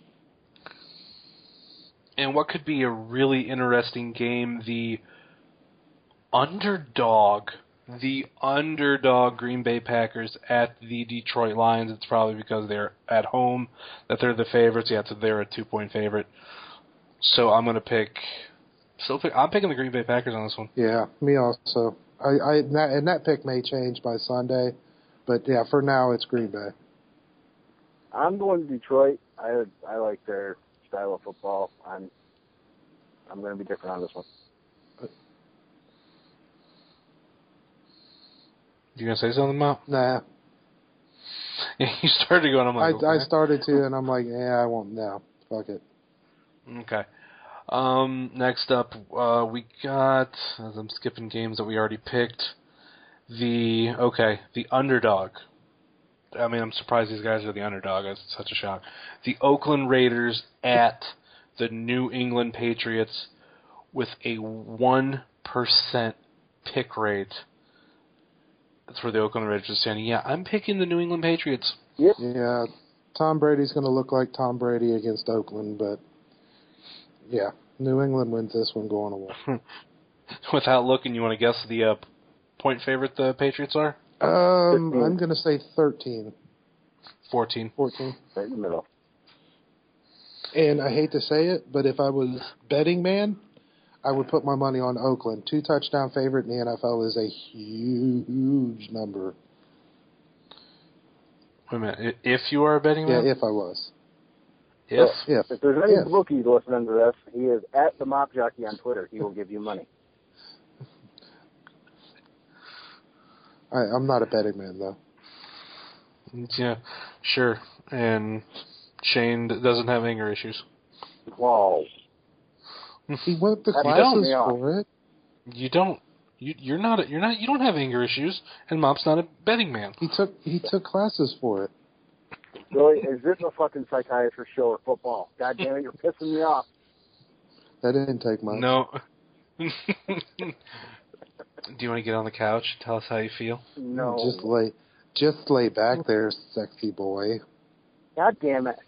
And what could be a really interesting game, the underdog, the underdog Green Bay Packers at the Detroit Lions. It's probably because they're at home that they're the favorites. Yeah, so they're a two-point favorite. So I'm going to pick, still pick, I'm picking the Green Bay Packers on this one. Yeah, me also. I, I and that, and that pick may change by Sunday, but yeah, for now it's Green Bay. I'm going to Detroit. I I like their style of football. I'm I'm going to be different on this one. You going to say something, Mom? Nah. Yeah, you started going, I'm I, like, okay. I started to, and I'm like, yeah, I won't. No, fuck it. Okay. Um, next up, uh, we got, as I'm skipping games that we already picked, the, okay, the underdog. I mean, I'm surprised these guys are the underdog. It's such a shock. The Oakland Raiders at the New England Patriots with a one percent pick rate. That's where the Oakland Raiders are standing. Yeah, I'm picking the New England Patriots. Yep. Yeah, Tom Brady's going to look like Tom Brady against Oakland, but yeah, New England wins this one going away. Without looking, you want to guess the uh, point favorite the Patriots are? Um, fifteen. I'm going to say thirteen. fourteen. fourteen. Right in the middle. And I hate to say it, but if I was betting man, I would put my money on Oakland. Two touchdown favorite in the N F L is a huge number. Wait a minute. If you are a betting Yeah, man? if I was. If? If. If there's any If. bookies listening to this, he is at the Mop Jockey on Twitter. He will give you money. I, I'm not a betting man, though. Yeah, sure. And Shane doesn't have anger issues. Whoa. He went to That classes don't, yeah. for it. You don't. You, you're not. You're not. You don't have anger issues, and Mop's not a betting man. He took he took classes for it. Really? Is this a fucking psychiatrist show or football? God damn it, you're pissing me off. That didn't take much. No. Do you want to get on the couch and tell us how you feel? No. Just lay, just lay back there, sexy boy. God damn it.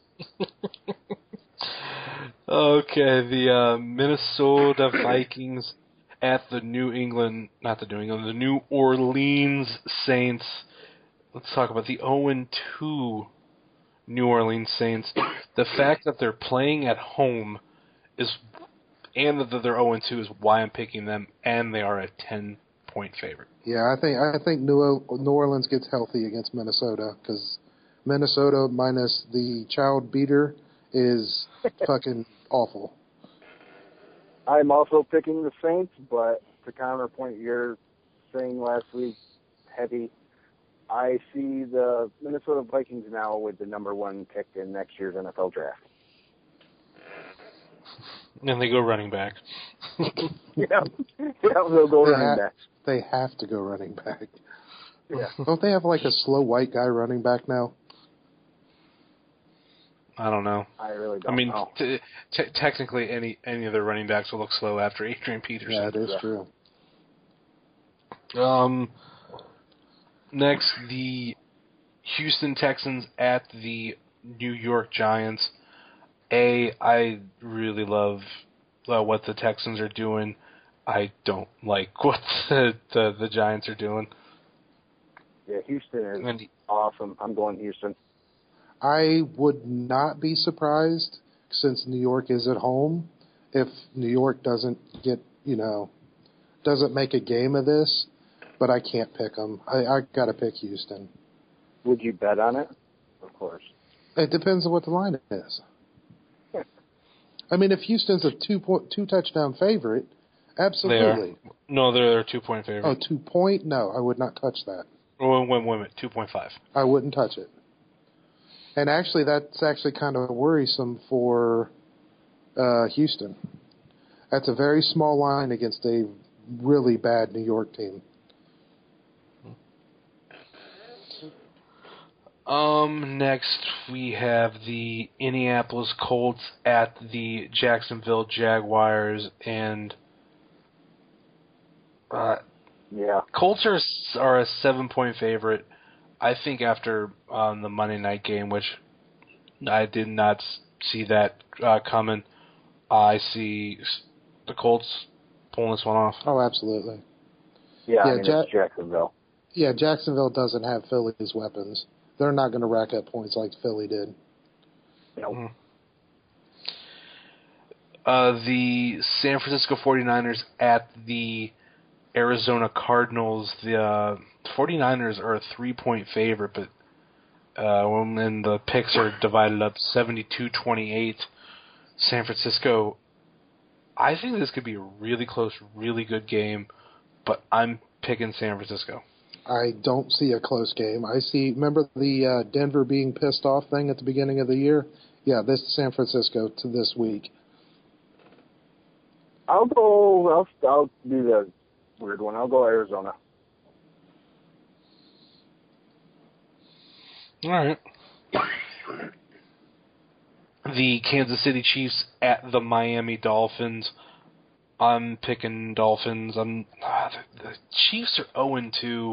Okay, the uh, Minnesota Vikings at the New England, not the New England, the New Orleans Saints. Let's talk about the oh and two New Orleans Saints. The fact that they're playing at home is, and that they're oh and two is why I'm picking them, and they are a ten-point favorite. Yeah, I think I think New New Orleans gets healthy against Minnesota because Minnesota minus the child beater is fucking awful. I'm also picking the Saints, but to counterpoint your thing last week, heavy, I see the Minnesota Vikings now with the number one pick in next year's N F L draft. And they go running back. yeah, yeah, they'll go They, running ha- back. they have to go running back. Yeah. Don't they have like a slow white guy running back now? I don't know. I really don't I mean, know. t- t- technically, any any of the running backs will look slow after Adrian Peterson. Yeah, it is Yeah. true. Um, next, the Houston Texans at the New York Giants. A, I really love uh, what the Texans are doing. I don't like what the the, the Giants are doing. Yeah, Houston is And awesome. I'm going Houston. I would not be surprised, since New York is at home, if New York doesn't get, you know, doesn't make a game of this, but I can't pick them. I, I got to pick Houston. Would you bet on it? Of course. It depends on what the line is. I mean, if Houston's a two point, two touchdown favorite, absolutely. They are. No, they're a two point favorite. Oh, two point? No, I would not touch that. Wait, wait, wait a minute. two point five. I wouldn't touch it. And actually, that's actually kind of worrisome for uh, Houston. That's a very small line against a really bad New York team. Um, next we have the Indianapolis Colts at the Jacksonville Jaguars, and uh, Yeah. Colts are are a seven point favorite. I think after um, the Monday night game, which I did not see that uh, coming, I see the Colts pulling this one off. Oh, absolutely. Yeah, Yeah, I mean, Ja- it's Jacksonville. Yeah, Jacksonville doesn't have Philly's weapons. They're not going to rack up points like Philly did. Nope. Mm. Uh, the San Francisco forty-niners at the Arizona Cardinals. The uh, forty-niners are a three-point favorite, but uh, when the picks are divided up seventy-two twenty-eight, San Francisco, I think this could be a really close, really good game, but I'm picking San Francisco. I don't see a close game. I see, remember the uh, Denver being pissed off thing at the beginning of the year? Yeah, this is San Francisco to this week. I'll go, I'll, I'll do the weird one. I'll go Arizona. All right. The Kansas City Chiefs at the Miami Dolphins. I'm picking Dolphins. I'm ah, the, the Chiefs are oh and two.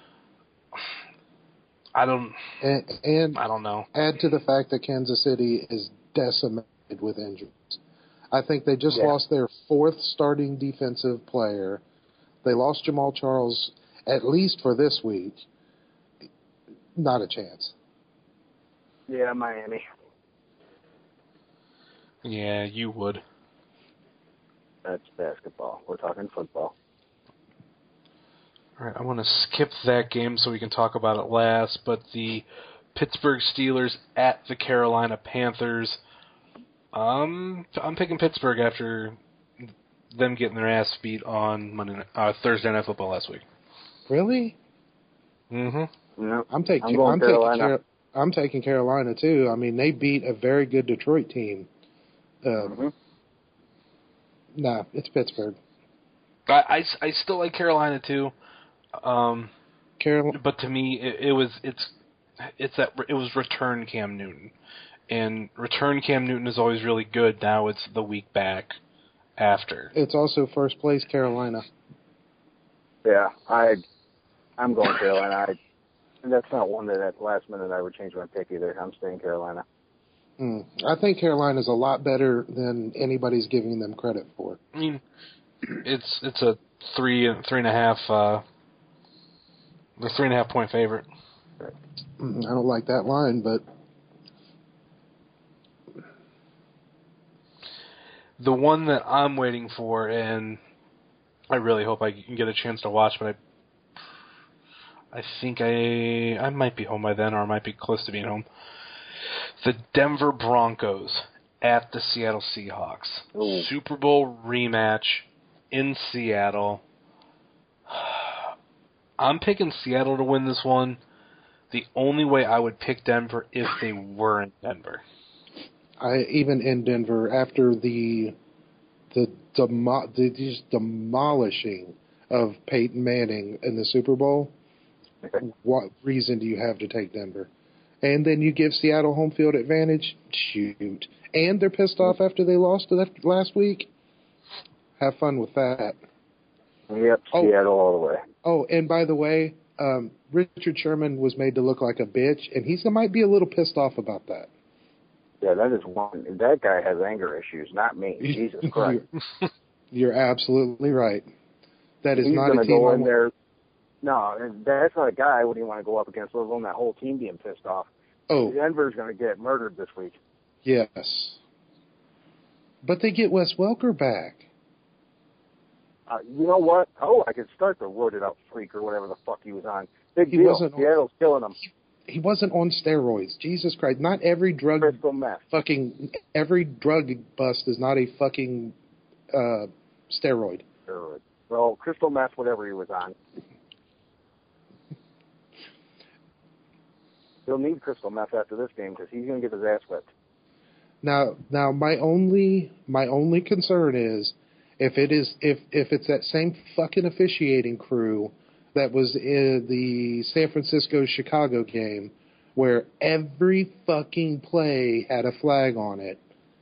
I don't. And, and I don't know. add to the fact that Kansas City is decimated with injuries. I think they just Yeah. lost their fourth starting defensive player. They lost Jamal Charles, at least for this week. Not a chance. Yeah, Miami. Yeah, you would. That's basketball. We're talking football. All right, I want to skip that game so we can talk about it last, but the Pittsburgh Steelers at the Carolina Panthers. Um, I'm picking Pittsburgh after them getting their ass beat on Monday, night- uh, Thursday Night Football last week. Really? Mm-hmm. Yeah. I'm taking. I'm going I'm taking. Carolina. Car- I'm taking Carolina too. I mean, they beat a very good Detroit team. Uh, Mm-hmm. Nah, it's Pittsburgh. I, I, I still like Carolina too. Um, Carolina. but to me, it, it was it's it's that it was return Cam Newton, and return Cam Newton is always really good. Now it's the week back after. It's also first place Carolina. Yeah, I, I'm going Carolina. I, and that's not one that at the last minute I would change my pick either. I'm staying Carolina. Mm. I think Carolina's a lot better than anybody's giving them credit for. I mean, it's it's a three three and a half uh, the three and a half point favorite. Mm, I don't like that line, but The one that I'm waiting for, and I really hope I can get a chance to watch, but I I think I I might be home by then, or I might be close to being home. The Denver Broncos at the Seattle Seahawks. Ooh. Super Bowl rematch in Seattle. I'm picking Seattle to win this one. The only way I would pick Denver if they were in Denver. I even in Denver after the the demo, the just demolishing of Peyton Manning in the Super Bowl. What reason do you have to take Denver? And then you give Seattle home field advantage? Shoot. And they're pissed off after they lost to that last week? Have fun with that. Yep, Oh. Seattle all the way. Oh, and by the way, um, Richard Sherman was made to look like a bitch, and he's might be a little pissed off about that. Yeah, that is one. That guy has anger issues, not me. Jesus Christ. You're, you're absolutely right. That is He's not going a to team go I in want- there. No, that's not a guy I wouldn't want to go up against, let alone that whole team being pissed off. Oh, Denver's going to get murdered this week. yes. But they get Wes Welker back. Uh, you know what? Oh, I could start the Roided Out Freak or whatever the fuck he was on. Big He deal. wasn't on- Seattle's killing him. He wasn't on steroids. Jesus Christ. Not every drug Crystal meth. fucking every drug bust is not a fucking uh, steroid. Steroid. Well, crystal meth, whatever he was on. He'll need crystal meth after this game because he's going to get his ass whipped. Now, now my only my only concern is if it is if if it's that same fucking officiating crew that was in the San Francisco Chicago game where every fucking play had a flag on it.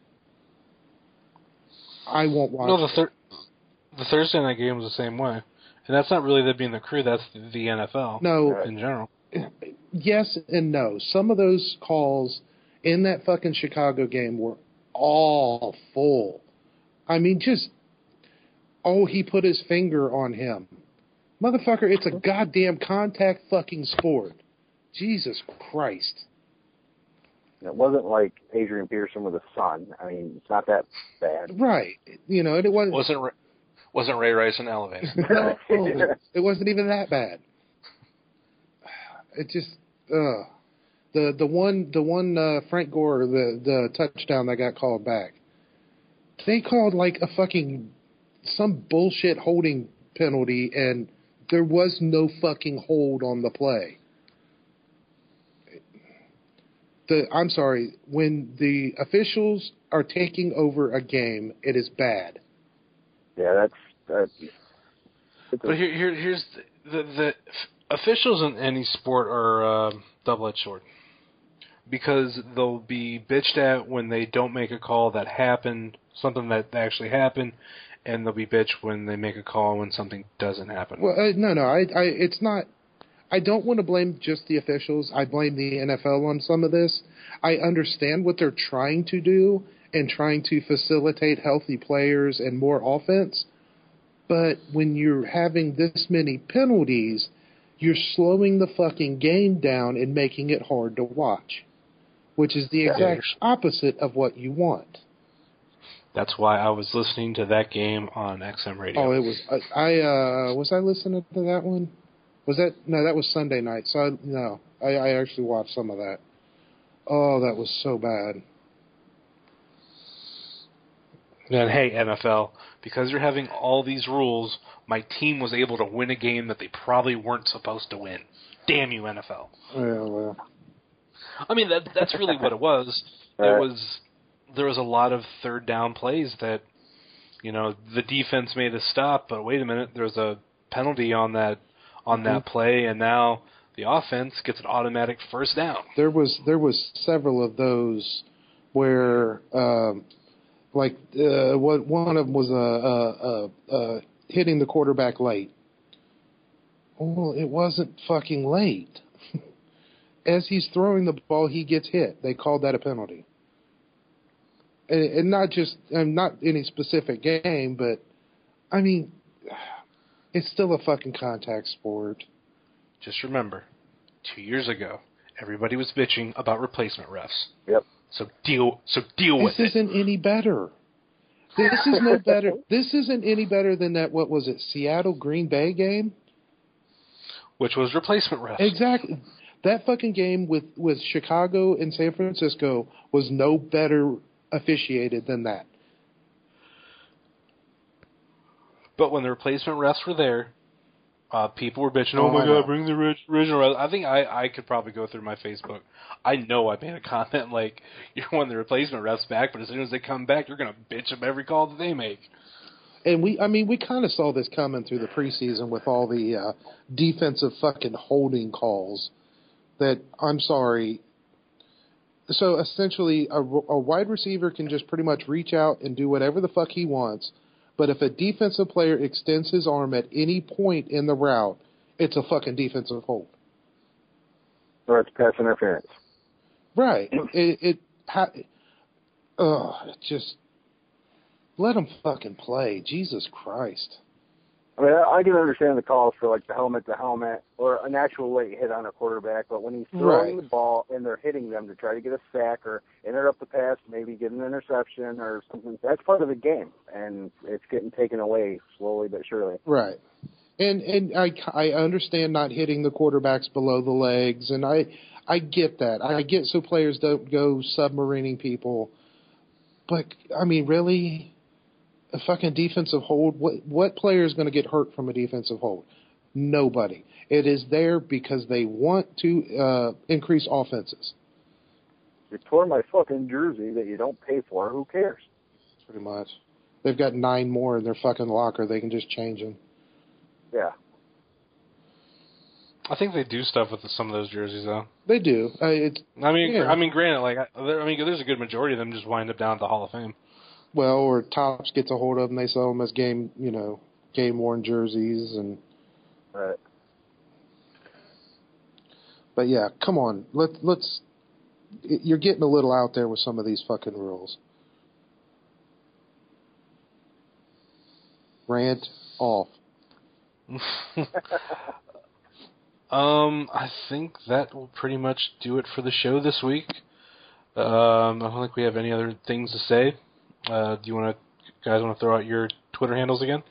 I won't watch. No, the thir- the Thursday night game was the same way, and that's not really them being the crew. That's the, the N F L. No, in general. Yes and no. Some of those calls in that fucking Chicago game were awful. I mean, just, oh, he put his finger on him. Motherfucker, it's a goddamn contact fucking sport. Jesus Christ. It wasn't like Adrian Peterson with a son. I mean, it's not that bad. Right. You know, it wasn't. Wasn't Ray, wasn't Ray Rice in Elevate? No, it wasn't even that bad. It just, uh, the the one the one uh, Frank Gore the the touchdown that got called back. They called like a fucking some bullshit holding penalty, and there was no fucking hold on the play. The I'm sorry, when the officials are taking over a game, it is bad. Yeah, that's that's. But here, here, here's the, the, the officials in any sport are uh, double-edged sword because they'll be bitched at when they don't make a call that happened, something that actually happened, and they'll be bitched when they make a call when something doesn't happen. Well, uh, no, no, I, I, it's not. I don't want to blame just the officials. I blame the N F L on some of this. I understand what they're trying to do and trying to facilitate healthy players and more offense. But when you're having this many penalties, you're slowing the fucking game down and making it hard to watch, which is the exact opposite of what you want. That's why I was listening to that game on X M Radio. Oh, it was. I, I uh, was I listening to that one? Was that no? That was Sunday night. So I, no, I, I actually watched some of that. Oh, that was so bad. And hey, N F L, because you're having all these rules, my team was able to win a game that they probably weren't supposed to win. Damn you, N F L. Yeah, well. I mean, that that's really what it was. It was there was a lot of third down plays that, you know, the defense made a stop, but wait a minute, there's a penalty on that on that play, and now the offense gets an automatic first down. There was there was several of those where, um, like, uh, what one of them was uh, uh, uh, uh, hitting the quarterback late. Well, it wasn't fucking late. As he's throwing the ball, he gets hit. They called that a penalty. And, and not just, and not any specific game, but, I mean, it's still a fucking contact sport. Just remember, two years ago, everybody was bitching about replacement refs. Yep. So deal, so deal with This it. isn't any better. This is no better. This isn't any better than that, what was it, Seattle Green Bay game? Which was replacement refs. Exactly. That fucking game with, with Chicago and San Francisco was no better officiated than that. But when the replacement refs were there, uh, people were bitching, Oh, oh my I know. god, bring the ori- original refs. I think I, I could probably go through my Facebook. I know I made a comment like, you want the replacement refs back, but as soon as they come back, you're going to bitch them every call that they make. And we, I mean, we kind of saw this coming through the preseason with all the uh, defensive fucking holding calls that, I'm sorry. So essentially, a, a wide receiver can just pretty much reach out and do whatever the fuck he wants. But if a defensive player extends his arm at any point in the route, it's a fucking defensive hold. Or it's pass interference. Right. It, it, ha, uh, it just, let them fucking play. Jesus Christ. I mean, I can understand the calls for like the helmet to helmet or an actual late hit on a quarterback, but when he's throwing Right. the ball and they're hitting them to try to get a sack or interrupt the pass, maybe get an interception or something, that's part of the game, and it's getting taken away slowly but surely. Right. And and I, I understand not hitting the quarterbacks below the legs, and I I get that. I get so players don't go submarining people. But, I mean, really? A fucking defensive hold? What what player is going to get hurt from a defensive hold? Nobody. It is there because they want to uh, increase offenses. You tore my fucking jersey that you don't pay for. Who cares? Pretty much. They've got nine more in their fucking locker. They can just change them. Yeah. I think they do stuff with some of those jerseys, though. They do. Uh, it's I mean, yeah. I mean, granted, like, I, I mean, there's a good majority of them just wind up down at the Hall of Fame. Well, or Topps gets a hold of them. They sell them as game, you know, game worn jerseys and. Right. But yeah, come on. Let let's. You're getting a little out there with some of these fucking rules. Rant off. um, I think that will pretty much do it for the show this week. Um, I don't think we have any other things to say. Uh, do you want to, guys, want to throw out your Twitter handles again?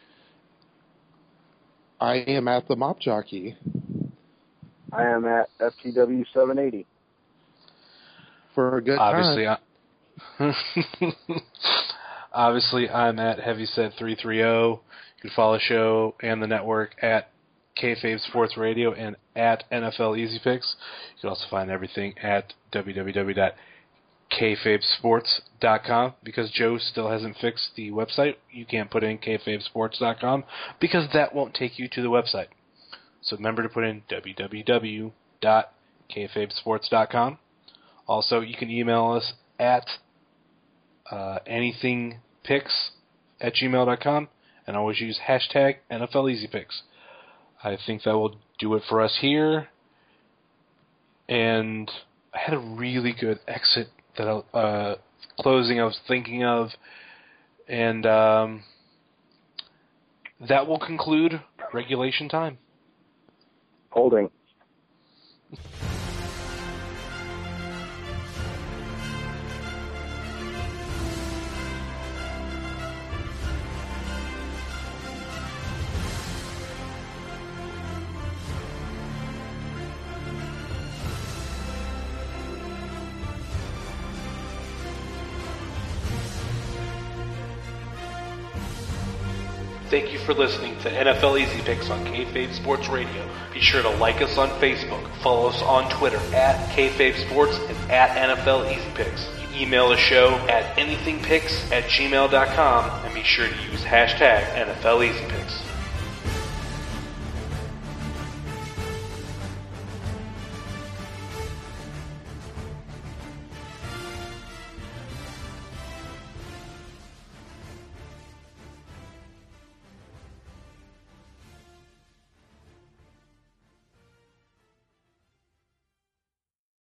I am at the Mop Jockey. I am at F T W seven eighty. For a good Obviously, time. I, obviously, I'm at Heavyset three thirty. You can follow the show and the network at Kayfabe Sports Radio and at N F L Easy Picks. You can also find everything at w w w dot kayfabe sports dot com. Because Joe still hasn't fixed the website, you can't put in kayfabe sports dot com because that won't take you to the website. So remember to put in w w w dot kayfabe sports dot com. Also, you can email us at uh, anythingpicks at gmail dot com and always use hashtag N F L Easy Picks. I think that will do it for us here. And I had a really good exit that I, uh, closing I was thinking of, and um, that will conclude regulation time. Holding. Thank you for listening to N F L Easy Picks on Kayfabe Sports Radio. Be sure to like us on Facebook, follow us on Twitter at Kayfabe Sports and at N F L Easy Picks. You can email the show at anythingpicks at gmail dot com and be sure to use hashtag N F L Easy Picks.